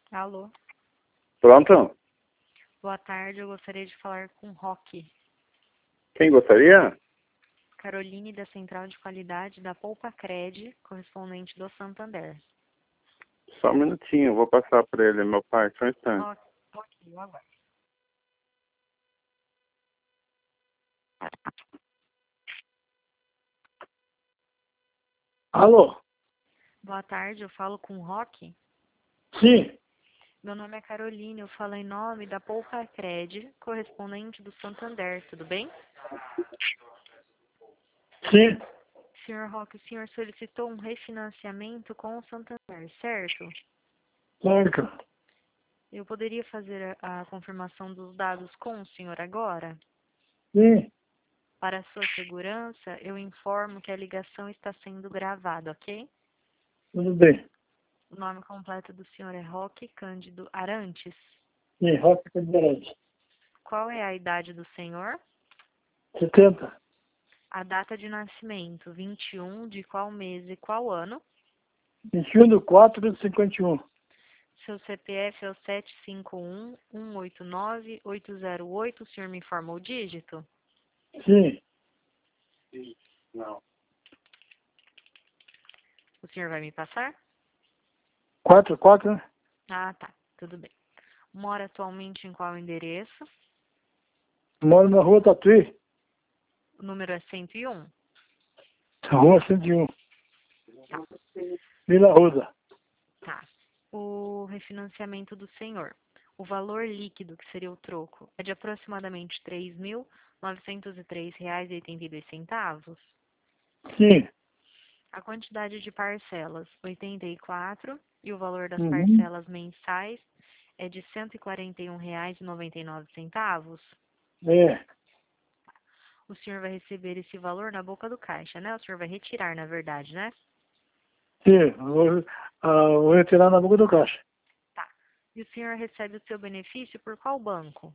Alô, Pronto? boa tarde. Eu gostaria de falar com Roque. Quem gostaria? Caroline, da Central de Qualidade da Poupa Cred, correspondente do Santander. Só um minutinho, eu vou passar para ele, meu pai, só um instante. Ok, eu aguardo. Alô? Boa tarde, eu falo com Roque. Sim, Meu nome é Caroline, eu falo em nome da Poupa Cred, correspondente do Santander, tudo bem? sim, Senhor Roque, o senhor solicitou um refinanciamento com o Santander, certo? certo. Eu poderia fazer a confirmação dos dados com o senhor agora? Sim, Para sua segurança, eu informo que a ligação está sendo gravada, ok? tudo bem. O nome completo do senhor é Roque Cândido Arantes. Sim, Roque Federante. Qual é a idade do senhor? 70. A data de nascimento, 21 de qual mês e qual ano? 21/4/51. Seu CPF é o 751-189-808. O senhor me informa o dígito? Sim, Não. O senhor vai me passar? 44, né? Ah, tá. Tudo bem. Mora atualmente em qual endereço? Moro na rua Tatuí, O número é 101. rua 101. Vila Rosa. Tá. O refinanciamento do senhor. O valor líquido, que seria o troco, é de aproximadamente R$ 3.903,82. Sim. A quantidade de parcelas, 84, e o valor das Uhum. parcelas mensais é de R$ 141,99. É, O senhor vai receber esse valor na boca do caixa, né? O senhor vai retirar, na verdade, né? sim. Vou retirar na boca do caixa. Tá. E o senhor recebe o seu benefício por qual banco?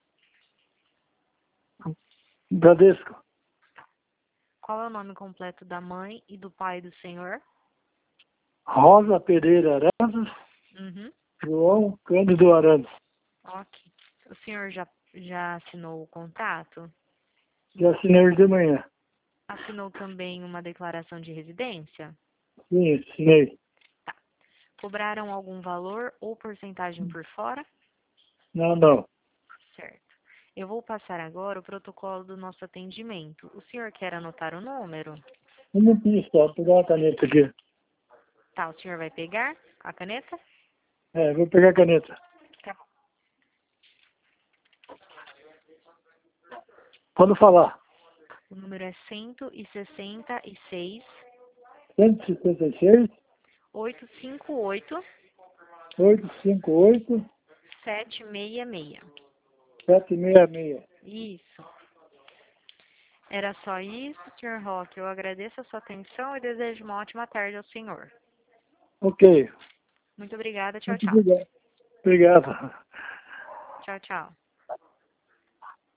Bradesco. Qual é o nome completo da mãe e do pai do senhor? Rosa Pereira Arantes, Uhum. João Cândido Arantes. Ok. O senhor já assinou o contrato? Já assinei hoje de manhã. Assinou também uma declaração de residência? Sim, assinei. Cobraram algum valor ou porcentagem por fora? Não, não. Certo. Eu vou passar agora o protocolo do nosso atendimento. O senhor quer anotar o número? Um minutinho só, vou pegar uma caneta aqui. Tá, o senhor vai pegar a caneta? É, vou pegar a caneta. Tá bom. Pode falar. O número é 166 156 858 858 766. 766. Isso. Era só isso, senhor Roque. Eu agradeço a sua atenção e desejo uma ótima tarde ao senhor. Ok. Muito obrigada. Tchau, Muito tchau. obrigado. Obrigado. Tchau, tchau.